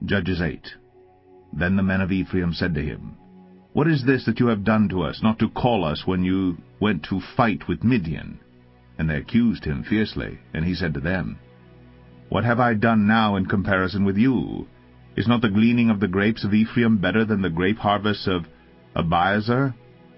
Judges 8. Then the men of Ephraim said to him, What is this that you have done to us, not to call us when you went to fight with Midian? And they accused him fiercely, and he said to them, What have I done now in comparison with you? Is not the gleaning of the grapes of Ephraim better than the grape harvests of Abiezer?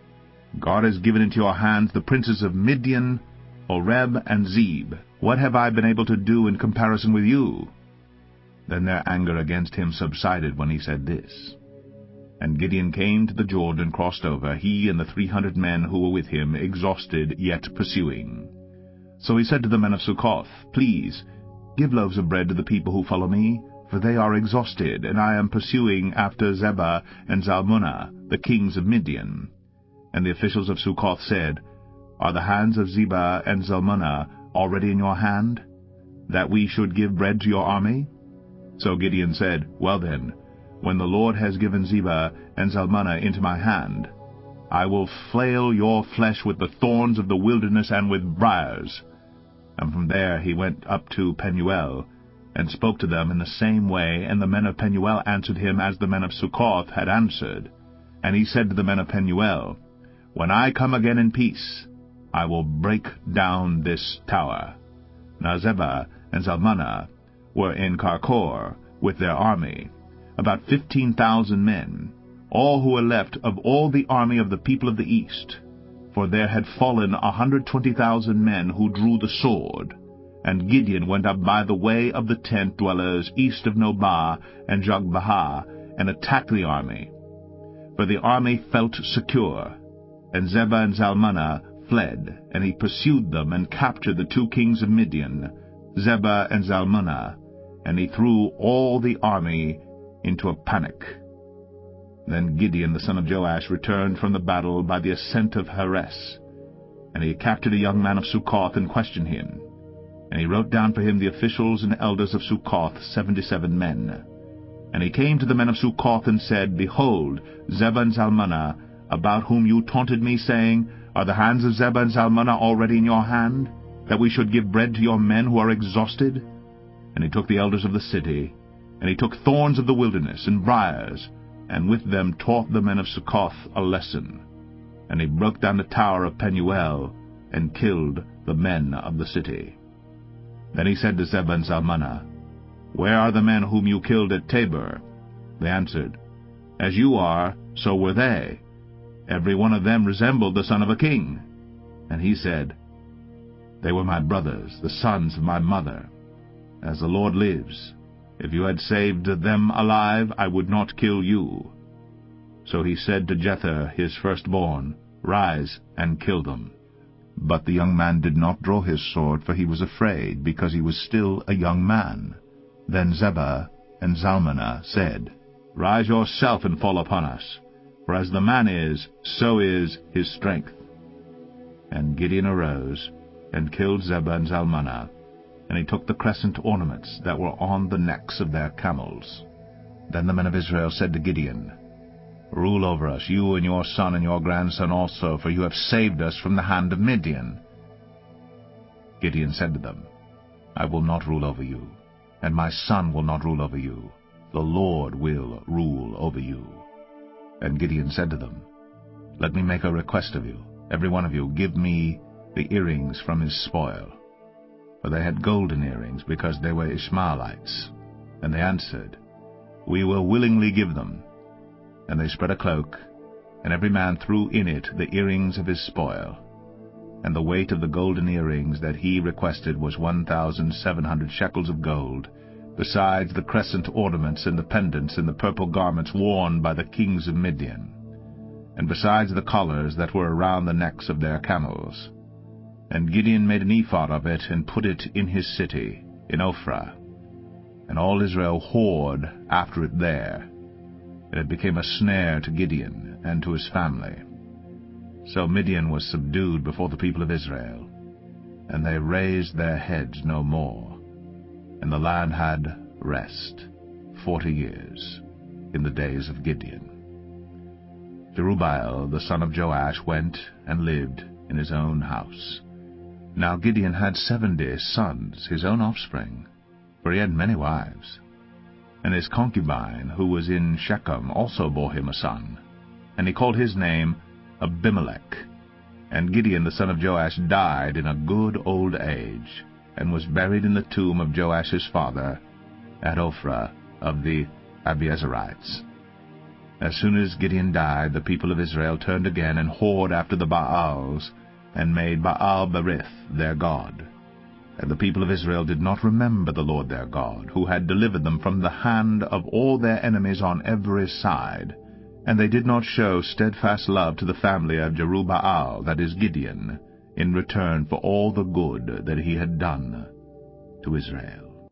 God has given into your hands the princes of Midian, Oreb, and Zeb. What have I been able to do in comparison with you? Then their anger against him subsided when he said this. And Gideon came to the Jordan, crossed over, he and the 300 men who were with him, exhausted, yet pursuing. So he said to the men of Succoth, Please, give loaves of bread to the people who follow me, for they are exhausted, and I am pursuing after Zebah and Zalmunna, the kings of Midian. And the officials of Succoth said, Are the hands of Zebah and Zalmunna already in your hand, that we should give bread to your army? So Gideon said, Well then, when the Lord has given Zebah and Zalmunna into my hand, I will flail your flesh with the thorns of the wilderness and with briars. And from there he went up to Penuel, and spoke to them in the same way, and the men of Penuel answered him as the men of Succoth had answered. And he said to the men of Penuel, When I come again in peace, I will break down this tower. Now Zebah and Zalmunna were in Karkor with their army, about 15,000 men, all who were left of all the army of the people of the east. For there had fallen 120,000 men who drew the sword. And Gideon went up by the way of the tent dwellers east of Nobah and Jogbehah, and attacked the army. For the army felt secure, and Zebah and Zalmunna fled, and he pursued them and captured the 2 kings of Midian, Zebah and Zalmunna, and he threw all the army into a panic. Then Gideon the son of Joash returned from the battle by the ascent of Heres, and he captured a young man of Succoth and questioned him. And he wrote down for him the officials and elders of Succoth, 77 men. And he came to the men of Succoth and said, Behold, Zebah and Zalmunna, about whom you taunted me, saying, Are the hands of Zebah and Zalmunna already in your hand, that we should give bread to your men who are exhausted? And he took the elders of the city, and he took thorns of the wilderness and briars, and with them taught the men of Succoth a lesson. And he broke down the tower of Penuel, and killed the men of the city. Then he said to Zebah and Zalmunna, Where are the men whom you killed at Tabor? They answered, As you are, so were they. Every one of them resembled the son of a king. And he said, They were my brothers, the sons of my mother. As the Lord lives, if you had saved them alive, I would not kill you. So he said to Jether, his firstborn, Rise and kill them. But the young man did not draw his sword, for he was afraid, because he was still a young man. Then Zebah and Zalmunna said, Rise yourself and fall upon us, for as the man is, so is his strength. And Gideon arose, and killed Zebah and Zalmunna, and he took the crescent ornaments that were on the necks of their camels. Then the men of Israel said to Gideon, Rule over us, you and your son and your grandson also, for you have saved us from the hand of Midian. Gideon said to them, I will not rule over you, and my son will not rule over you. The Lord will rule over you. And Gideon said to them, Let me make a request of you. Every one of you give me the earrings from his spoil. For they had golden earrings, because they were Ishmaelites. And they answered, We will willingly give them. And they spread a cloak, and every man threw in it the earrings of his spoil. And the weight of the golden earrings that he requested was 1,700 shekels of gold, besides the crescent ornaments and the pendants and the purple garments worn by the kings of Midian, and besides the collars that were around the necks of their camels. And Gideon made an ephod of it, and put it in his city, in Ophrah. And all Israel whored after it there. And it became a snare to Gideon and to his family. So Midian was subdued before the people of Israel, and they raised their heads no more. And the land had rest 40 years in the days of Gideon. Jerubbaal the son of Joash went and lived in his own house. Now Gideon had 70 sons, his own offspring, for he had many wives. And his concubine, who was in Shechem, also bore him a son. And he called his name Abimelech. And Gideon the son of Joash died in a good old age, and was buried in the tomb of Joash his father, at Ophrah of the Abiezerites. As soon as Gideon died, the people of Israel turned again and whored after the Baals, and made Baal-berith their god. And the people of Israel did not remember the Lord their God, who had delivered them from the hand of all their enemies on every side. And they did not show steadfast love to the family of Jerubbaal, that is Gideon, in return for all the good that he had done to Israel.